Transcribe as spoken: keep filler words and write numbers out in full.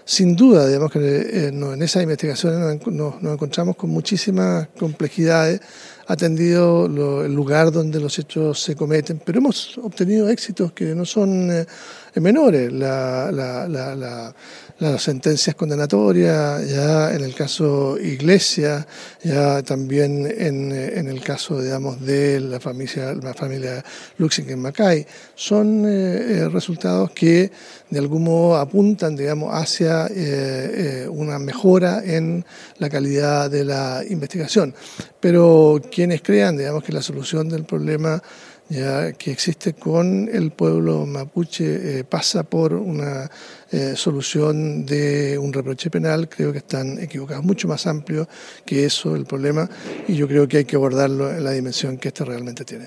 sin duda, digamos que eh, no, en esas investigaciones nos, nos, nos encontramos con muchísimas complejidades, atendido lo, el lugar donde los hechos se cometen, pero hemos obtenido éxitos que no son eh, menores. La, la, la, la, las sentencias condenatorias, ya en el caso Iglesia, ya también en, en el caso, digamos, de la familia, la familia Luxingen-Mackay, son eh, resultados que de algún modo apuntan, digamos, hacia eh, eh, una mejora en la calidad de la investigación. Pero quienes crean, digamos, que la solución del problema ya que existe con el pueblo mapuche eh, pasa por una eh, solución de un reproche penal, creo que están equivocados, mucho más amplio que eso el problema, y yo creo que hay que abordarlo en la dimensión que este realmente tiene.